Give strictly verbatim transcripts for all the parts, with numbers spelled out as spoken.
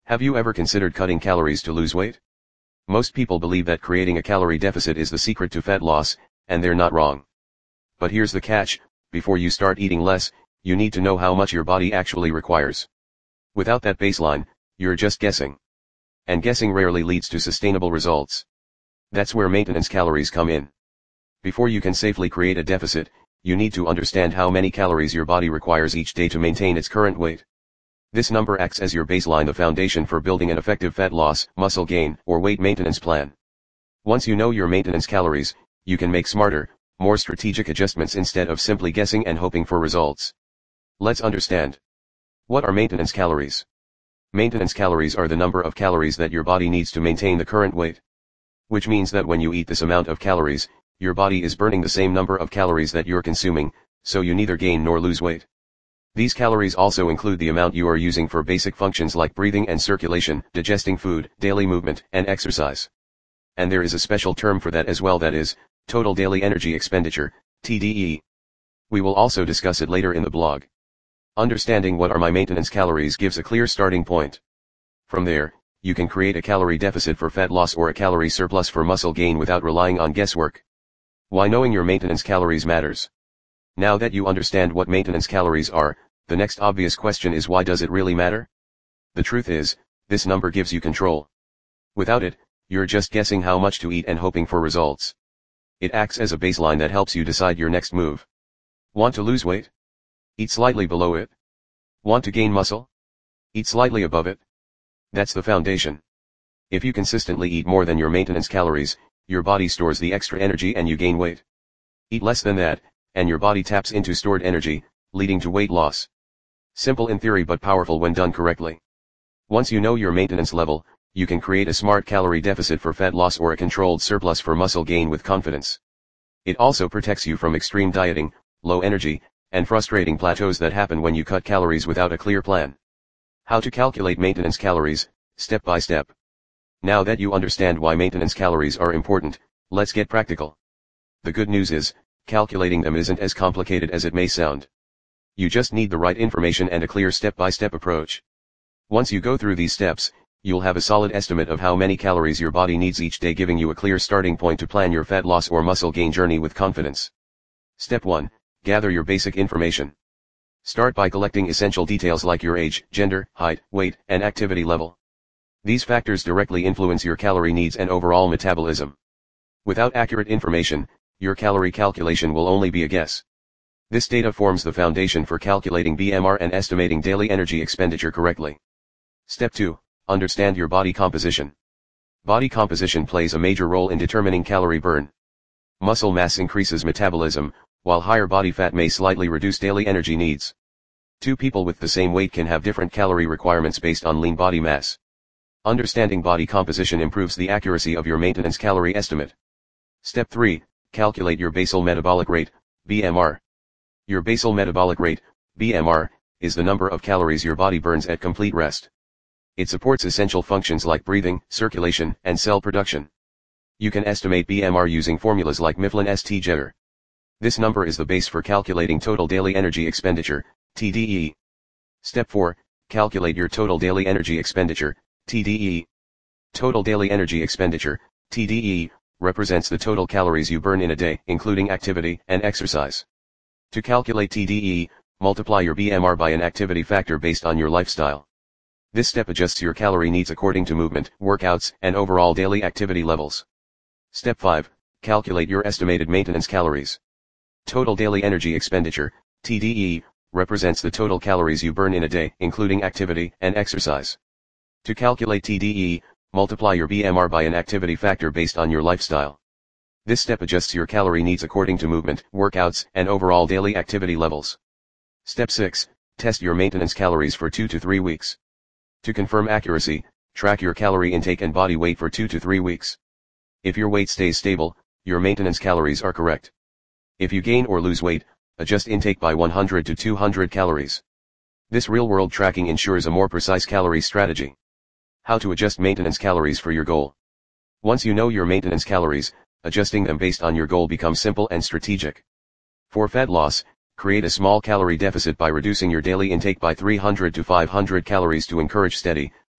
Have you ever considered cutting calories to lose weight? Most people believe that creating a calorie deficit is the secret to fat loss, and they're not wrong. But here's the catch: before you start eating less, you need to know how much your body actually requires. Without that baseline, you're just guessing. And guessing rarely leads to sustainable results. That's where maintenance calories come in. Before you can safely create a deficit, you need to understand how many calories your body requires each day to maintain its current weight. This number acts as your baseline, the foundation for building an effective fat loss, muscle gain, or weight maintenance plan. Once you know your maintenance calories, you can make smarter, more strategic adjustments instead of simply guessing and hoping for results. Let's understand. What are maintenance calories? Maintenance calories are the number of calories that your body needs to maintain the current weight. Which means that when you eat this amount of calories, your body is burning the same number of calories that you're consuming, so you neither gain nor lose weight. These calories also include the amount you are using for basic functions like breathing and circulation, digesting food, daily movement, and exercise. And there is a special term for that as well, that is, total daily energy expenditure, T D E. We will also discuss it later in the blog. Understanding what are my maintenance calories gives a clear starting point. From there, you can create a calorie deficit for fat loss or a calorie surplus for muscle gain without relying on guesswork. Why knowing your maintenance calories matters. Now that you understand what maintenance calories are, the next obvious question is, why does it really matter? The truth is, this number gives you control. Without it, you're just guessing how much to eat and hoping for results. It acts as a baseline that helps you decide your next move. Want to lose weight? Eat slightly below it. Want to gain muscle? Eat slightly above it. That's the foundation. If you consistently eat more than your maintenance calories, your body stores the extra energy and you gain weight. Eat less than that, and your body taps into stored energy, leading to weight loss. Simple in theory but powerful when done correctly. Once you know your maintenance level, you can create a smart calorie deficit for fat loss or a controlled surplus for muscle gain with confidence. It also protects you from extreme dieting, low energy, and frustrating plateaus that happen when you cut calories without a clear plan. How to calculate maintenance calories, step by step. Now that you understand why maintenance calories are important, let's get practical. The good news is, calculating them isn't as complicated as it may sound. You just need the right information and a clear step-by-step approach. Once you go through these steps, you'll have a solid estimate of how many calories your body needs each day, giving you a clear starting point to plan your fat loss or muscle gain journey with confidence. Step one. Gather your basic information. Start by collecting essential details like your age, gender, height, weight, and activity level. These factors directly influence your calorie needs and overall metabolism. Without accurate information, your calorie calculation will only be a guess. This data forms the foundation for calculating B M R and estimating daily energy expenditure correctly. Step two. Understand your body composition. Body composition plays a major role in determining calorie burn. Muscle mass increases metabolism, while higher body fat may slightly reduce daily energy needs. Two people with the same weight can have different calorie requirements based on lean body mass. Understanding body composition improves the accuracy of your maintenance calorie estimate. Step three. Calculate your basal metabolic rate, B M R. Your basal metabolic rate, B M R, is the number of calories your body burns at complete rest. It supports essential functions like breathing, circulation, and cell production. You can estimate B M R using formulas like Mifflin S T Jeter. This number is the base for calculating total daily energy expenditure, T D E. Step four. Calculate your total daily energy expenditure, T D E. Total daily energy expenditure, T D E, represents the total calories you burn in a day, including activity and exercise. To calculate T D E, multiply your B M R by an activity factor based on your lifestyle. This step adjusts your calorie needs according to movement, workouts, and overall daily activity levels. Step five. Calculate your estimated maintenance calories. Total daily energy expenditure, T D E, represents the total calories you burn in a day, including activity and exercise. To calculate T D E, multiply your B M R by an activity factor based on your lifestyle. This step adjusts your calorie needs according to movement, workouts, and overall daily activity levels. Step six. Test your maintenance calories for two to three weeks. To confirm accuracy, track your calorie intake and body weight for two to three weeks. If your weight stays stable, your maintenance calories are correct. If you gain or lose weight, adjust intake by one hundred to two hundred calories. This real-world tracking ensures a more precise calorie strategy. How to adjust maintenance calories for your goal. Once you know your maintenance calories, adjusting them based on your goal becomes simple and strategic. For fat loss, create a small calorie deficit by reducing your daily intake by three hundred to five hundred calories to encourage steady,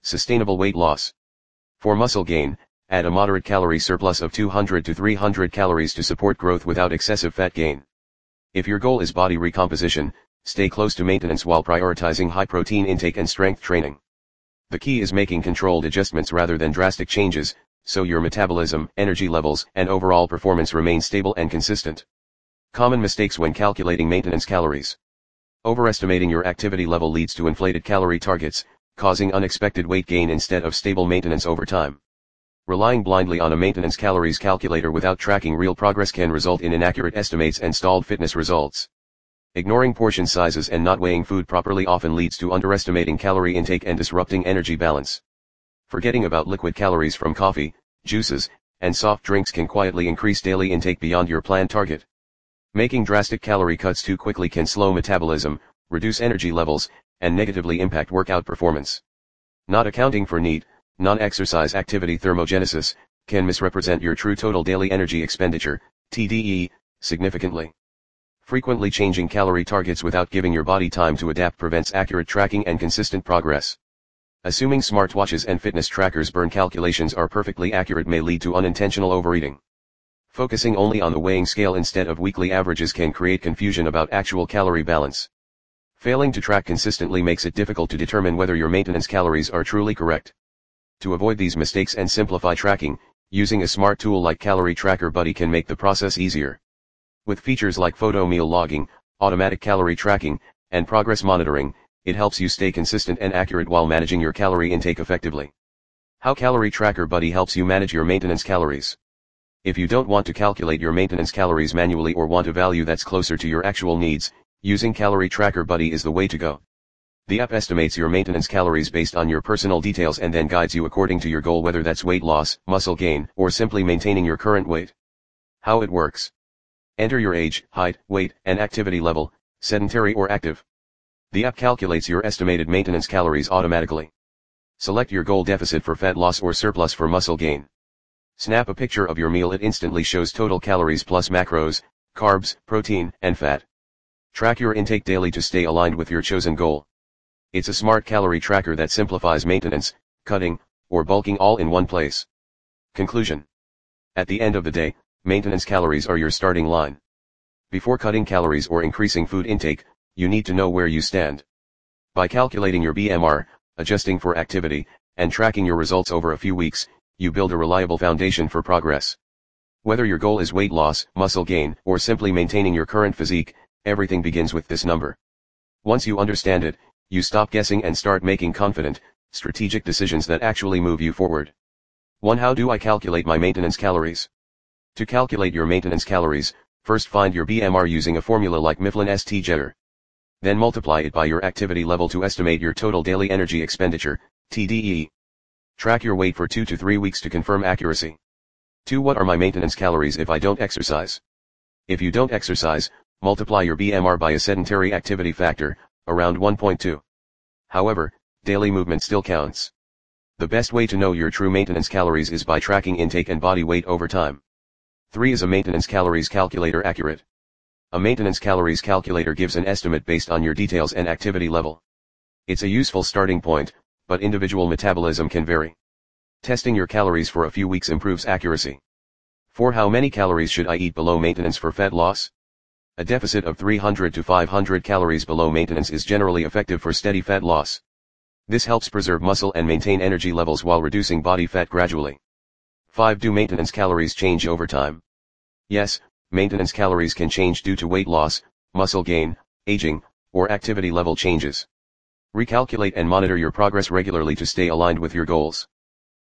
Sustainable weight loss. For muscle gain, add a moderate calorie surplus of two hundred to three hundred calories to support growth without excessive fat gain. If your goal is body recomposition, stay close to maintenance while prioritizing high protein intake and strength training. The key is making controlled adjustments rather than drastic changes, so your metabolism, energy levels, and overall performance remain stable and consistent. Common mistakes when calculating maintenance calories. Overestimating your activity level leads to inflated calorie targets, causing unexpected weight gain instead of stable maintenance over time. Relying blindly on a maintenance calories calculator without tracking real progress can result in inaccurate estimates and stalled fitness results. Ignoring portion sizes and not weighing food properly often leads to underestimating calorie intake and disrupting energy balance. Forgetting about liquid calories from coffee, juices, and soft drinks can quietly increase daily intake beyond your planned target. Making drastic calorie cuts too quickly can slow metabolism, reduce energy levels, and negatively impact workout performance. Not accounting for NEAT, non-exercise activity thermogenesis, can misrepresent your true total daily energy expenditure, T D E, significantly. Frequently changing calorie targets without giving your body time to adapt prevents accurate tracking and consistent progress. Assuming smartwatches and fitness trackers' burn calculations are perfectly accurate may lead to unintentional overeating. Focusing only on the weighing scale instead of weekly averages can create confusion about actual calorie balance. Failing to track consistently makes it difficult to determine whether your maintenance calories are truly correct. To avoid these mistakes and simplify tracking, using a smart tool like Calorie Tracker Buddy can make the process easier. With features like photo meal logging, automatic calorie tracking, and progress monitoring, it helps you stay consistent and accurate while managing your calorie intake effectively. How Calorie Tracker Buddy helps you manage your maintenance calories. If you don't want to calculate your maintenance calories manually or want a value that's closer to your actual needs, using Calorie Tracker Buddy is the way to go. The app estimates your maintenance calories based on your personal details and then guides you according to your goal, whether that's weight loss, muscle gain, or simply maintaining your current weight. How it works. Enter your age, height, weight, and activity level, sedentary or active. The app calculates your estimated maintenance calories automatically. Select your goal deficit for fat loss or surplus for muscle gain. Snap a picture of your meal. It instantly shows total calories plus macros, carbs, protein, and fat. Track your intake daily to stay aligned with your chosen goal. It's a smart calorie tracker that simplifies maintenance, cutting, or bulking all in one place. Conclusion. At the end of the day, maintenance calories are your starting line. Before cutting calories or increasing food intake, you need to know where you stand. By calculating your B M R, adjusting for activity, and tracking your results over a few weeks, you build a reliable foundation for progress. Whether your goal is weight loss, muscle gain, or simply maintaining your current physique, everything begins with this number. Once you understand it, you stop guessing and start making confident, strategic decisions that actually move you forward. one. How do I calculate my maintenance calories? To calculate your maintenance calories, first find your B M R using a formula like Mifflin S T Jeter. Then multiply it by your activity level to estimate your total daily energy expenditure, T D E. Track your weight for two to three weeks to confirm accuracy. two. What are my maintenance calories if I don't exercise? If you don't exercise, multiply your B M R by a sedentary activity factor, around one point two. However, daily movement still counts. The best way to know your true maintenance calories is by tracking intake and body weight over time. three. Is a maintenance calories calculator accurate? A maintenance calories calculator gives an estimate based on your details and activity level. It's a useful starting point, but individual metabolism can vary. Testing your calories for a few weeks improves accuracy. four. How many calories should I eat below maintenance for fat loss? A deficit of three hundred to five hundred calories below maintenance is generally effective for steady fat loss. This helps preserve muscle and maintain energy levels while reducing body fat gradually. five. Do maintenance calories change over time? Yes, maintenance calories can change due to weight loss, muscle gain, aging, or activity level changes. Recalculate and monitor your progress regularly to stay aligned with your goals.